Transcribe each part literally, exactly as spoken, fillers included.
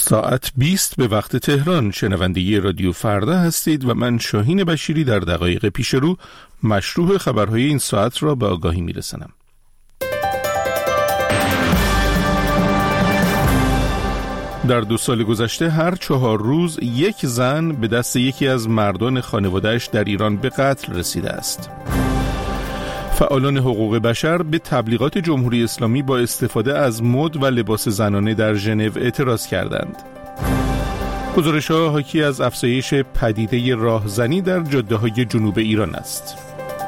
ساعت بیست به وقت تهران. شنونده رادیو فردا هستید و من شاهین بشیری در دقایق پیش رو مشروع خبرهای این ساعت را به آگاهی میرسانم. در دو سال گذشته هر چهار روز یک زن به دست یکی از مردان خانواده‌اش در ایران به قتل رسیده است. فعالان حقوق بشر به تبلیغات جمهوری اسلامی با استفاده از مد و لباس زنانه در ژنو اعتراض کردند. گزارش‌ها حاکی از افزایش پدیده راهزنی در جاده‌های جنوب ایران است.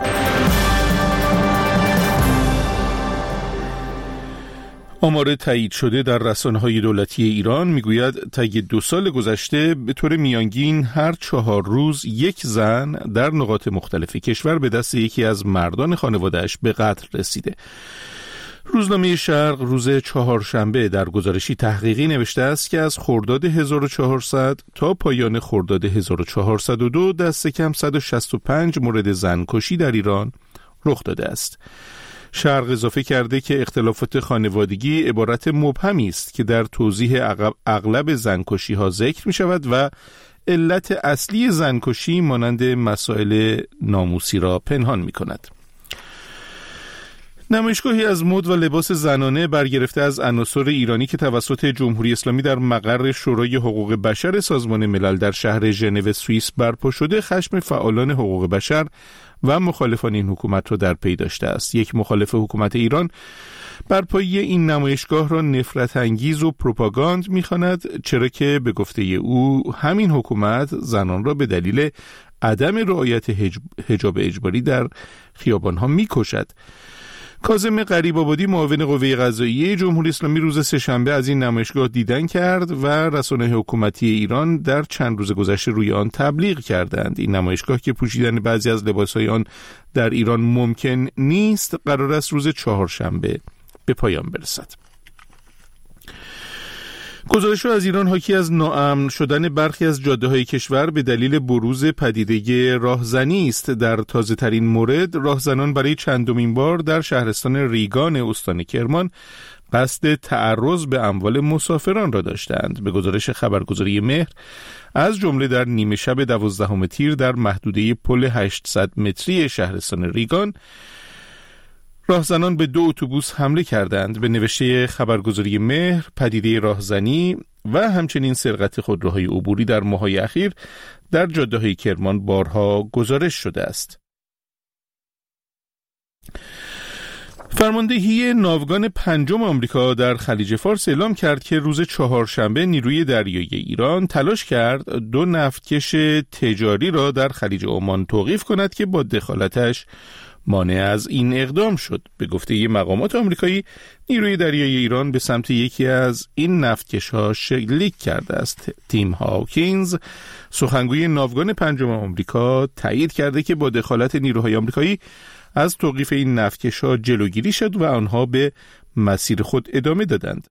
آمار تایید شده در رسانه‌های دولتی ایران میگوید طی دو سال گذشته به طور میانگین هر چهار روز یک زن در نقاط مختلف کشور به دست یکی از مردان خانواده‌اش به قتل رسیده. روزنامه شرق روز چهارشنبه در گزارشی تحقیقی نوشته است که از خرداد هزار و چهارصد تا پایان خرداد هزار و چهارصد و دو دست کم صد و شصت و پنج مورد زنکشی در ایران رخ داده است. شرق اضافه کرده که اختلافات خانوادگی عبارت مبهمی است که در توضیح اغلب زنکشی ها ذکر می شود و علت اصلی زنکشی مانند مسائل ناموسی را پنهان می کند. نمایشگاهی از مد و لباس زنانه برگرفته از عناصر ایرانی که توسط جمهوری اسلامی در مقر شورای حقوق بشر سازمان ملل در شهر ژنو سوئیس برپا شده خشم فعالان حقوق بشر و مخالفان این حکومت را در پی داشته است. یک مخالف حکومت ایران برپایی این نمایشگاه را نفرت انگیز و پروپاگاند می‌خواند، چرا که به گفته او همین حکومت زنان را به دلیل عدم رعایت حجاب اجباری در خیابان‌ها می‌کشد. کاظم غریب‌آبادی معاون قوه قضاییه جمهوری اسلامی روز سه‌شنبه از این نمایشگاه دیدن کرد و رسانه‌های حکومتی ایران در چند روز گذشته روی آن تبلیغ کردند. این نمایشگاه که پوشیدن بعضی از لباس‌های آن در ایران ممکن نیست، قرار است روز چهارشنبه به پایان برسد. گزارش‌ها از ایران حاکی از ناامن شدن برخی از جاده‌های کشور به دلیل بروز پدیده راهزنی است. در تازه‌ترین مورد راهزنان برای چندمین بار در شهرستان ریگان استان کرمان قصد تعرض به اموال مسافران را داشتند. به گزارش خبرگزاری مهر، از جمله در نیمه شب دوازدهم تیر در محدوده پل هشتصد متری شهرستان ریگان راهزنان به دو اتوبوس حمله کردند. به نوشته خبرگزاری مهر، پدیده راهزنی و همچنین سرقت خودروهای عبوری در ماه‌های اخیر در جاده‌های کرمان بارها گزارش شده است. فرماندهی ناوگان پنجم آمریکا در خلیج فارس اعلام کرد که روز چهارشنبه نیروی دریایی ایران تلاش کرد دو نفتکش تجاری را در خلیج عمان توقیف کند که با دخالتش مانع از این اقدام شد. به گفته مقامات آمریکایی، نیروی دریایی ایران به سمت یکی از این نفتکش‌ها شلیک کرده است. تیم هاوکینز، سخنگوی ناوگان پنجم آمریکا، تایید کرده که با دخالت نیروهای آمریکایی از توقیف این نفتکش‌ها جلوگیری شد و آنها به مسیر خود ادامه دادند.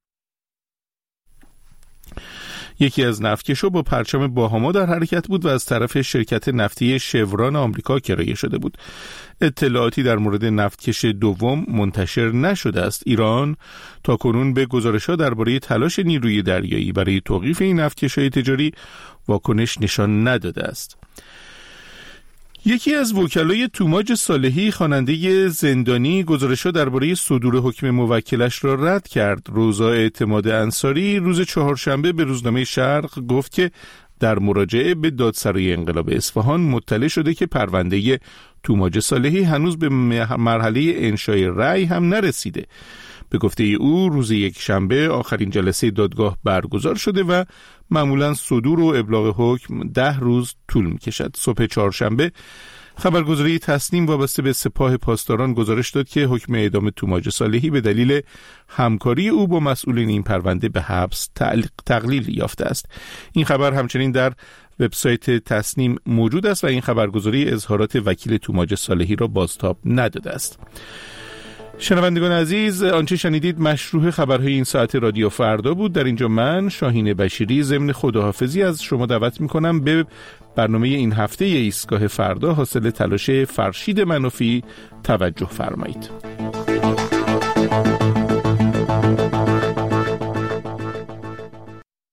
یکی از نفتکش‌ها با پرچم باهاما در حرکت بود و از طرف شرکت نفتی شوران آمریکا کرایه شده بود. اطلاعاتی در مورد نفتکش دوم منتشر نشده است. ایران تاکنون به گزارش‌ها درباره تلاش نیروی دریایی برای توقیف این نفتکش‌های تجاری واکنش نشان نداده است. یکی از وکلای توماج صالحی، خواننده زندانی، گزارش‌ها درباره صدور حکم موکلش را رد کرد. روزا اعتماد انصاری روز چهارشنبه به روزنامه شرق گفت که در مراجعه به دادسرای انقلاب اصفهان مطلع شده که پرونده توماج صالحی هنوز به مرحله انشای رأی هم نرسیده. به گفته او روز یک شنبه آخرین جلسه دادگاه برگزار شده و معمولاً صدور و ابلاغ حکم ده روز طول می‌کشد. صبح چهارشنبه خبرگزاری تصنیم وابسته به سپاه پاسداران گزارش داد که حکم اعدام توماج صالحی به دلیل همکاری او با مسئولین این پرونده به حبس تقلیل یافته است. این خبر همچنین در وبسایت تصنیم موجود است و این خبرگزاری اظهارات وکیل توماج صالحی را بازتاب نداده است. شنوندگان عزیز، آنچه شنیدید مشروع خبرهای این ساعت رادیو فردا بود. در اینجا من شاهین بشیری ضمن خداحافظی از شما دعوت میکنم به برنامه این هفته ایستگاه فردا حاصل تلاش فرشید منافی توجه فرمایید.